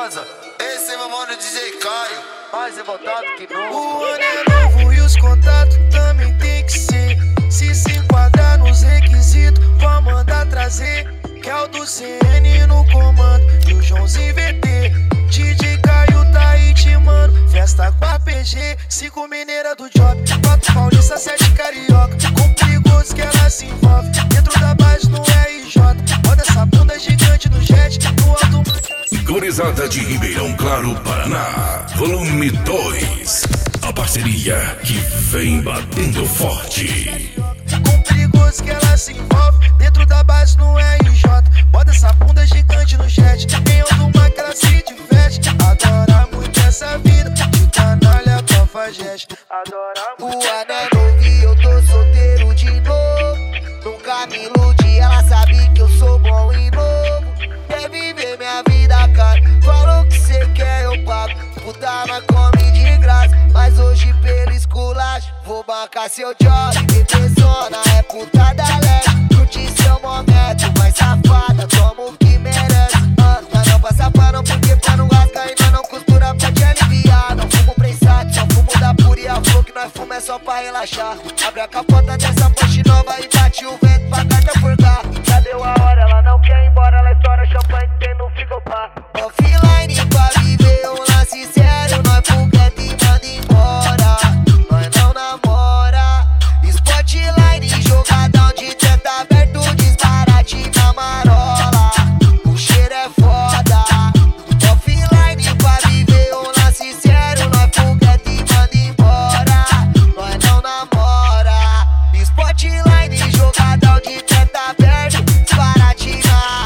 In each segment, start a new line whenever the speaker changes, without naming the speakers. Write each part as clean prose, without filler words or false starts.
Rosa. Esse é meu mano DJ Caio, mais revoltado que nunca.
O ano é novo e os contatos também tem que ser. Se enquadrar nos requisitos, vou mandar trazer. Que é o do CN no comando e o Joãozinho VT. DJ Caio tá aí te mano. Festa com a PG, 5 mineira do job, 4 paulista, 7 carioca. Com perigoso que ela se envolve, dentro da base no RJ. Roda essa bunda gigante no jet, no alto.
Gurizada de Ribeirão Claro, Paraná, volume 2. A parceria que vem batendo forte.
Com perigoso que ela se envolve, dentro da base no RJ. Bota essa bunda gigante no jet, em alguma que ela se diverte. Adora muito essa vida, de canalha com fageste. Adora muito.
O ano é novo e eu tô solteiro de novo. Nunca me iludi, ela sabe que eu sou bom e novo. Quer viver minha vida, cara? Falou que cê quer, eu pago. Puta, nós come de graça, mas hoje pelo esculacho vou bancar seu job. Bebezona é puta da leste, curte seu momento, mas safada, toma o que merece. Mas não passa pano porque pano rasga e nós não costura pra te aliviar. Não fumo prensado, só fumo da pura e a flor que nós fuma é só pra relaxar. Abre a capota dessa Porsche nova e bate o vento pra carta furgar. Já deu a hora, ela não quer ir embora, ela estoura champanhe que tem no frigobar. Offline pra viver um lance sério, nós foguete e manda embora. Nós não namora. Spotline, jogadão de teta aberto, disparate na marola. O cheiro é foda. Offline pra viver um lance sério, nós foguete e manda embora. Nós não namora. Spotline, jogadão de teta aberto, disparate na.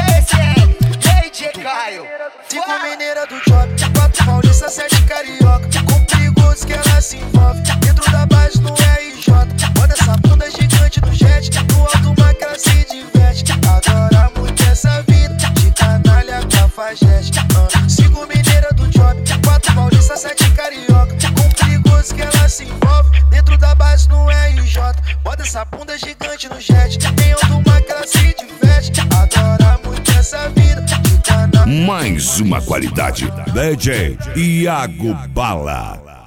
DJ Caio.
5 mineira do job, 4 paulista, 7 carioca. Com perigoso que ela se envolve, dentro da base no RJ. Bota essa bunda gigante no jet, no alto mar que ela se diverte. Adora muito essa vida, de canalha com a fageste. 5 mineira do job, 4 paulista, 7 carioca. Com perigoso que ela se envolve, dentro da base no RJ. Bota essa bunda gigante no jet, em alto mar que ela se diverte. Adora muito essa vida, de canalha.
Mais uma qualidade, DJ Iago Bala.